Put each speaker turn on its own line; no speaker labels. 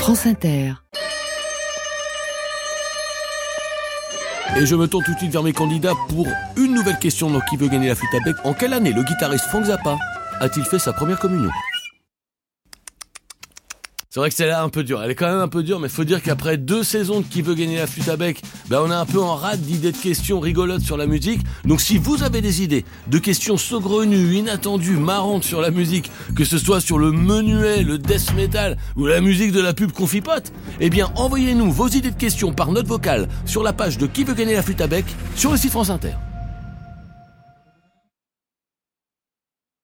France Inter.
Et je me tourne tout de suite vers mes candidats pour une nouvelle question dans Qui veut gagner la flûte à bec. En quelle année le guitariste Frank Zappa a-t-il fait sa première communion ? C'est vrai que celle-là un peu dure, elle est quand même un peu dure, mais faut dire qu'après 2 saisons de Qui veut gagner la flûte à bec, on est un peu en rate d'idées de questions rigolotes sur la musique. Donc si vous avez des idées de questions saugrenues, inattendues, marrantes sur la musique, que ce soit sur le menuet, le death metal ou la musique de la pub Confipote, eh bien envoyez-nous vos idées de questions par note vocale sur la page de Qui veut gagner la flûte à bec sur le site France Inter.